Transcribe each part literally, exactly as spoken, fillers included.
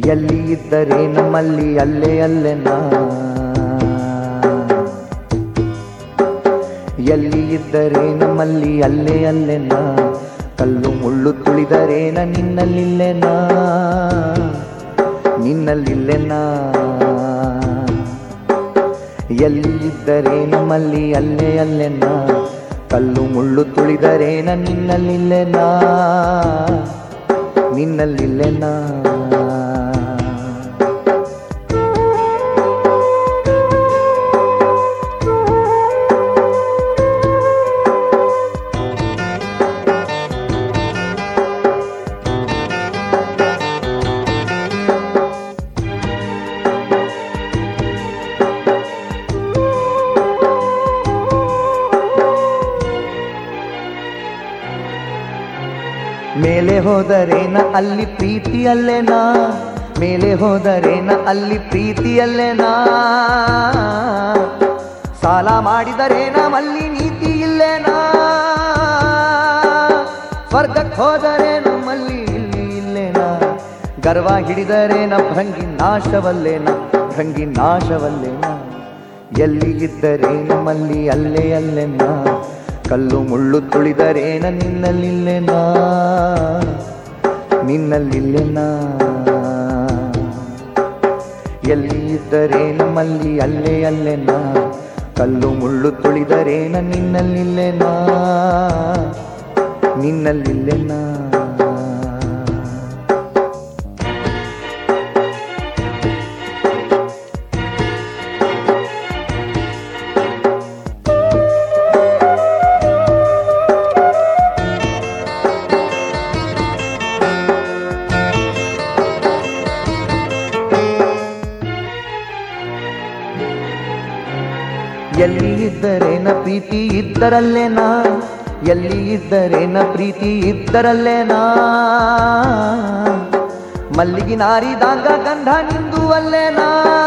ಎಲ್ಲಿ ಇದ್ದರೆ ನಮ್ಮಲ್ಲಿ ಅಲ್ಲೇ ಅಲ್ಲೇ ನಾ, ಎಲ್ಲಿ ಇದ್ದರೆ ನಮ್ಮಲ್ಲಿ ಅಲ್ಲೇ ಅಲ್ಲೇ ನಾ, ಕಲ್ಲು ಮುಳ್ಳು ತುಳಿದರೇನ ನಿನ್ನಲ್ಲಿಲ್ಲೆ ನಾ, ನಿನ್ನಲ್ಲಿಲ್ಲೆ ನಾ. ಎಲ್ಲಿ ಇದ್ದರೆ ನಮ್ಮಲ್ಲಿ ಅಲ್ಲೇ ಅಲ್ಲೇ ನಾ, ಕಲ್ಲು ಮುಳ್ಳು ತುಳಿದರೇನ ನಿನ್ನಲ್ಲಿಲ್ಲೆ ನಾ, ನಿನ್ನಲ್ಲಿಲ್ಲೆ ನಾ. ಮೇಲೆ ಹೋದರೇನ ಅಲ್ಲಿ ಪ್ರೀತಿಯಲ್ಲೇನಾ, ಮೇಲೆ ಹೋದರೇನ ಅಲ್ಲಿ ಪ್ರೀತಿಯಲ್ಲೇನಾ, ಸಾಲ ಮಾಡಿದರೇನ ಮಲ್ಲಿ ನೀತಿ ಇಲ್ಲೇನಾ, ಸ್ವರ್ಗಕ್ಕೆ ಹೋದರೇನ ಮಲ್ಲಿ ಇಲ್ಲಿ ಇಲ್ಲೇನಾ, ಗರ್ವ ಹಿಡಿದರೇನ ಭಂಗಿ ನಾಶವಲ್ಲೇನ, ಭಂಗಿ ನಾಶವಲ್ಲೇನ. ಎಲ್ಲಿ ಇದ್ದರೇನ ಮಲ್ಲಿ ಅಲ್ಲೇ ಅಲ್ಲೇನಾ, ಕಲ್ಲು ಮುಳ್ಳು ತುಳಿದರೇನ ನಿನ್ನಲ್ಲಿಲ್ಲೆನಾ, ನಿನ್ನಲ್ಲಿಲ್ಲೆನಾ. ಎಲ್ಲಿ ಇದ್ದರೆ ನಮ್ಮಲ್ಲಿ ಅಲ್ಲೇ ಅಲ್ಲೆನಾ, ಕಲ್ಲು ಮುಳ್ಳು ತುಳಿದರೇನ ನಿನ್ನಲ್ಲಿಲ್ಲೆನಾ, ನಿನ್ನಲ್ಲಿಲ್ಲೆನಾ. ಎಲ್ಲಿ ಇದ್ದರೇನ ಪ್ರೀತಿ ಇದ್ದರಲ್ಲೇನಾ, ಎಲ್ಲಿ ಇದ್ದರೇನ ಪ್ರೀತಿ ಇದ್ದರಲ್ಲೇನಾ, ಮಲ್ಲಿಗೆ ನಾರಿದಾಗ ಗಂಧ ನಿಂದು ಅಲ್ಲೇನಾ,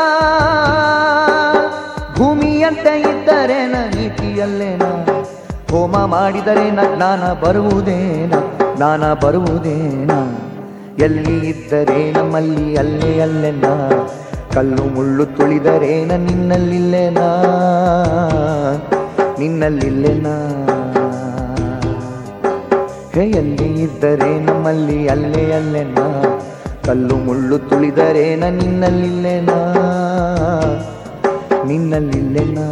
ಭೂಮಿಯಂತೆ ಇದ್ದರೇನ ನೀತಿಯಲ್ಲೇನಾ, ಹೋಮ ಮಾಡಿದರೇನ ಜ್ಞಾನ ಬರುವುದೇನ, ಜ್ಞಾನ ಬರುವುದೇನ. ಎಲ್ಲಿ ಇದ್ದರೇನ ಮಲ್ಲಿ ಅಲ್ಲೇ ಅಲ್ಲೇನಾ, ಕಲ್ಲು ಮುಳ್ಳು ತುಳಿದರೇನ ನಿನ್ನಲ್ಲಿಲ್ಲೆನಾ, ನಿನ್ನಲ್ಲಿಲ್ಲೆನಾ. ಹೇ ಎಲ್ಲಿ ಇದ್ದರೆ ನಮ್ಮಲ್ಲಿ ಅಲ್ಲೇ ಅಲ್ಲೆನಾ, ಕಲ್ಲು ಮುಳ್ಳು ತುಳಿದರೇನ ನಿನ್ನಲ್ಲಿಲ್ಲೆನಾ, ನಿನ್ನಲ್ಲಿಲ್ಲೆನಾ.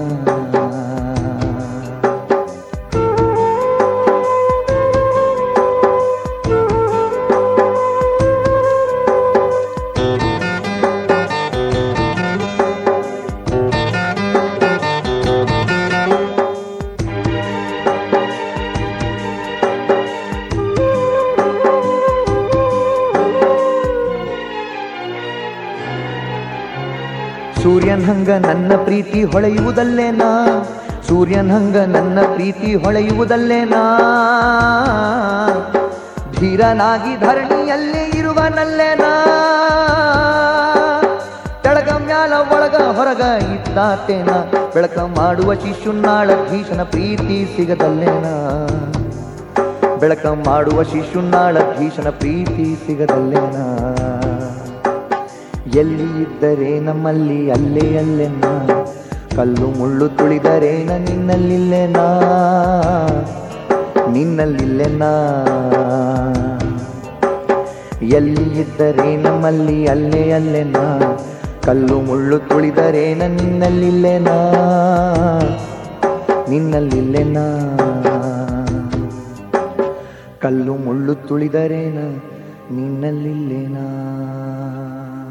ಸೂರ್ಯನ್ ಹಂಗ ನನ್ನ ಪ್ರೀತಿ ಹೊಳೆಯುವುದಲ್ಲೇನಾ, ಸೂರ್ಯನ್ ಹಂಗ ನನ್ನ ಪ್ರೀತಿ ಹೊಳೆಯುವುದಲ್ಲೇನಾ, ಧೀರನಾಗಿ ಧರಣಿಯಲ್ಲೇ ಇರುವನಲ್ಲೇನಾ, ತೆಳಗ ಮ್ಯಾಲ ಒಳಗ ಹೊರಗ ಇದ್ದಾತೇನ, ಬೆಳಕ ಮಾಡುವ ಶಿಶುನಾಳ ಭೀಷಣ ಪ್ರೀತಿ ಸಿಗದಲ್ಲೇನಾ, ಬೆಳಕ ಮಾಡುವ ಶಿಶುನಾಳ ಭೀಷಣ ಪ್ರೀತಿ ಸಿಗದಲ್ಲೇನಾ. ಎಲ್ಲಿ ಇದ್ದರೆ ನಮ್ಮಲ್ಲಿ ಅಲ್ಲೇ ಅಲ್ಲೆನಾ, ಕಲ್ಲು ಮುಳ್ಳು ತುಳಿದರೇನ ನಿನ್ನಲ್ಲಿಲ್ಲೆನಾ, ನಿನ್ನಲ್ಲಿಲ್ಲೆನಾ. ಎಲ್ಲಿ ಇದ್ದರೆ ನಮ್ಮಲ್ಲಿ ಅಲ್ಲೇ ಅಲ್ಲೆನಾ, ಕಲ್ಲು ಮುಳ್ಳು ತುಳಿದರೇನ ನಿನ್ನಲ್ಲಿಲ್ಲೆನಾ, ನಿನ್ನಲ್ಲಿಲ್ಲೆನಾ. ಕಲ್ಲು ಮುಳ್ಳು ತುಳಿದರೇನ ನಿನ್ನಲ್ಲಿಲ್ಲೆನಾ.